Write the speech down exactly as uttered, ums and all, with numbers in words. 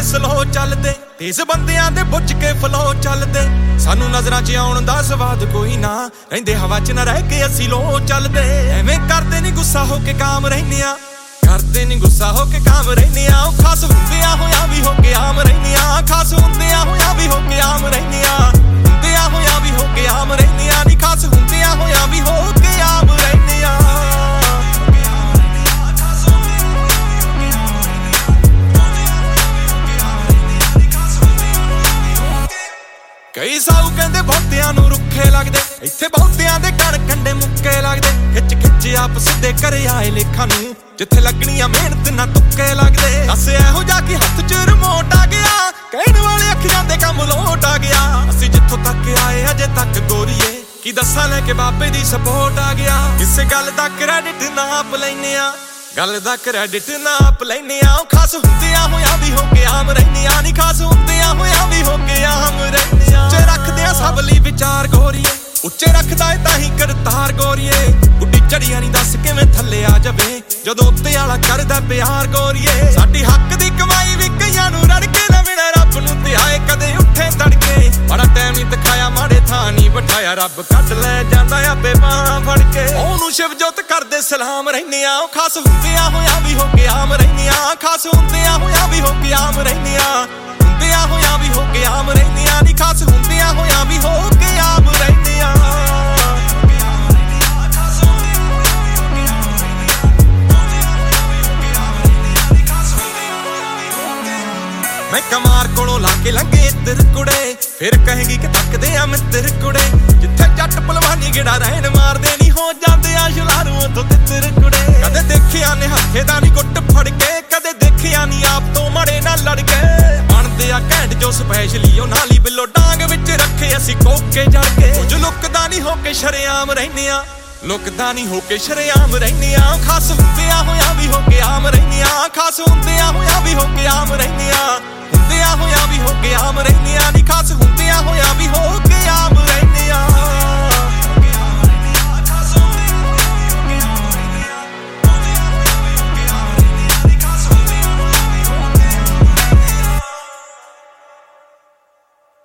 slow ਚੱਲਦੇ ਤੇਜ਼ ਬੰਦਿਆਂ ਦੇ ਬੁੱਝ ਕੇ ਫਲੋ ਚੱਲਦੇ ਸਾਨੂੰ ਨਜ਼ਰਾਂ 'ਚ ਆਉਣ ਦਾ ਸਵਾਦ ਕੋਈ ਨਾ ਰਹਿੰਦੇ ਹਵਾ 'ਚ ਨਾ ਰਹਿ ਕੇ ਅਸੀਂ ਲੋ ਚੱਲਦੇ ਐਵੇਂ ਕਰਦੇ ਨੀ ਗੁੱਸਾ ਹੋ ਕੇ ਕਾਮ ਰਹਿੰਦੇ ਆ ਕਰਦੇ ਨੀ ਗੁੱਸਾ ਹੋ ਕੇ ਕਾਮ ਰਹਿੰਦੇ ਆ ਖਾਸ ਹੁੰਦਿਆਂ ਹੋਇਆਂ ਵੀ ਹੋ ਕੇ ਆਮ ਰਹਿੰਦੇ ਆ ਖਾਸ ਹੁੰਦਿਆਂ ਹੋਇਆਂ ਵੀ ਹੋ ਕੇ ਆਮ ਰਹਿੰਦੇ ਆ ਹੁੰਦਿਆਂ ਹੋਇਆਂ ਵੀ ਹੋ ਕੇ ਆਮ ਰਹਿੰਦੇ ਆ ਨੀ ਖਾਸ ਹੁੰਦਿਆਂ ਹੋਇਆਂ ਵੀ ਹੋ ਕੇ ਆਮ ਰਹਿੰਦੇ ਆ ਕਈ ਸਾਊ ਕਹਿੰਦੇ ਬਹੁਤਿਆਂ ਨੂੰ ਰੁੱਖੇ ਲੱਗਦੇ ਇੱਥੇ ਬਹੁਤਿਆਂ ਦੇ ਕਣ ਕੰਡੇ ਮੁੱਕੇ ਲੱਗਦੇ ਖਿੱਚ ਖਿੱਚ ਆਪ ਸਿੱਧੇ ਘਰੇ ਆਏ ਲੇਖਾਂ ਨੂੰ ਜਿੱਥੇ ਲੱਗਣੀਆਂ ਮਿਹਨਤ ਨਾ ਤੁੱਕੇ ਲੱਗਦੇ ਦੱਸ ਇਹੋ ਜਾ ਕੇ ਹੱਥ 'ਚ ਰਿਮੋਟ ਆ ਗਿਆ ਕਹਿਣ ਵਾਲੇ ਅੱਖਰਾਂ ਦੇ ਕੰਮ ਲੋਟ ਆ ਗਿਆ ਅਸੀਂ ਜਿੱਥੋਂ ਤੱਕ ਆਏ ਅਜੇ ਤੱਕ ਗੋਰੀਏ ਕੀ ਦੱਸਾਂ ਲੈ ਕੇ ਬਾਬੇ ਦੀ ਸਪੋਰਟ ਆ ਗਿਆ ਕਿਸੇ ਗੱਲ ਦਾ ਕ੍ਰੈਡਿਟ ਨਾ ਆਪ ਲੈਨੇ ਆ ਗੱਲ ਦਾ ਕ੍ਰੈਡਿਟ ਨਾ ਆਪ ਲੈਨੇ ਆ ਖਾਸ ਹੁੰਦਿਆਂ ਹੋਇਆਂ ਵੀ ਹੋ ਕੇ ਆਮ ਰਹਿੰਦੇ ਆ ਨੀ ਖਾਸ ਹੁੰਦਿਆਂ ਹੋਇਆਂ ਵੀ ਹੋ ਕੇ ਆਮ ਰਹਿੰਦੇ ਆ ਉੱਚੇ ਰੱਖਦੇ ਆ ਸਭ ਲਈ ਵਿਚਾਰ ਗੋਰੀਏ ਉੱਚੇ ਰੱਖਦਾ ਏ ਤਾਂ ਹੀ ਕਰਤਾਰ ਗੋਰੀਏ ਗੁੱਡੀ ਚੜੀਆਂ ਨੀ ਦੱਸ ਕਿਵੇਂ ਥੱਲੇ ਆ ਜਾਵੇ ਜਦੋਂ ਉੱਤੇ ਵਾਲਾ ਕਰਦਾ ਪਿਆਰ ਗੋਰੀਏ ਸਾਡੀ ਹੱਕ ਦੀ ਕਮਾਈ ਵੀ ਕਈਆਂ ਨੂੰ ਰੜ ਕੇ ਨਾ ਮਿਲੇ ਰੱਬ ਨੂੰ ਤੇ ਆਏ ਕਦੇ ਉੱਠੇ ਤੜਕੇ ਬੜਾ ਟਾਈਮ ਨੀ ਦਿਖਾਇਆ ਮਾੜੇ ਥਾਂ ਨੀ ਬਿਠਾਇਆ ਰੱਬ ਕੱਢ ਲੈ ਜਾਂਦਾ ਆਪੇ ਬਾਹਾਂ ਫੜ ਕੇ ਉਹਨੂੰ ਸ਼ਿਵਜੋਤ ਕਰਦੇ ਸਲਾਮ ਰਹਿੰਦੇ ਆ ਉਹ ਖਾਸ ਹੁੰਦਿਆਂ ਹੋਇਆਂ ਵੀ ਹੋ ਕੇ ਆਮ ਰਹਿੰਦੇ ਆ ਖਾਸ ਹੁੰਦਿਆਂ ਹੋਇਆਂ ਵੀ ਹੋ ਕੇ ਆਮ ਰਹਿੰਦੇ ਆ ਹੁੰਦਿਆਂ ਹੋਇਆਂ ਵੀ ਹੋ ਕੇ ਆਮ ਰਹਿੰਦੇ ਆ ਨੀ ਖਾਸ ਹੁੰਦਿਆਂ ਹੋਇਆਂ ਵੀ ਹੋ ਕੇ ਆਮ ਰਹਿੰਦੇ ਆ ਮੈਂ ਕਮਾਰ ਕੋਲੋਂ ਲਾ ਕੇ ਲੰਘੇ ਤੇਰੇ ਕੁੜੇ ਫਿਰ ਕਹੇਗੀ ਕਿ ਤੱਕਦੇ ਆ ਮਿੱਤਰ ਕੁੜੇ ਜਿੱਥੇ ਜੱਟ ਭਲਵਾਨੀ ਗੇੜਾ ਰਹਿਣ ਮਾਰਦੇ ਨੀ ਹੋ ਜਾਂਦੇ ਆ ਸ਼ੁਲਾਰੂ ਉੱਥੋਂ ਤੇਰੇ ਕੁੜੇ ਕਦੇ ਦੇਖਿਆ ਨੇ ਹੱਥੇ ਦਾ ਨੀ ਗੁੱਟ ਫੜ ਕੇ ਕਦੇ ਦੇਖਿਆ ਨੀ ਆਪ ਤੋਂ ਮੜੇ ਨਾਲ ਲੜ ਕੇ ਬਣਦੇ ਆ ਘੈਂਟ ਜੋ ਸਪੈਸ਼ਲੀ ਉਹ ਨਾਲੀ ਬਿੱਲੋ ਡਾਂਗ ਵਿੱਚ ਰੱਖੇ ਅਸੀਂ ਕੋਕੇ ਜੜ ਕੇ ਕੁਝ ਲੁੱਕਦਾ ਨੀ ਹੋ ਕੇ ਸ਼ਰੇਆਮ ਰਹਿੰਦੇ ਆ ਲੁੱਕਦਾ ਨੀ ਹੋ ਕੇ ਸ਼ਰੇਆਮ ਰਹਿੰਦੇ ਆ ਖਾਸ ਹੁੰਦਿਆਂ ਹੋਇਆਂ ਵੀ ਹੋ ਕੇ ਆਮ ਰਹਿੰਦੇ ਆ ਖਾਸ ਹੁੰਦਿਆਂ ਹੋਇਆਂ ਵੀ ਹੋ ਕੇ ਆਮ ਰਹਿੰਦੇ ਆ ਹੁੰਦਿਆਂ ਹੋਇਆਂ ਵੀ ਹੋ ਕੇ ਆਮ ਰਹਿੰਦੇ ਆ ਨੀ ਖਾਸ ਹੁੰਦਿਆਂ ਹੋਇਆਂ ਵੀ ਹੋ ਕੇ ਆਮ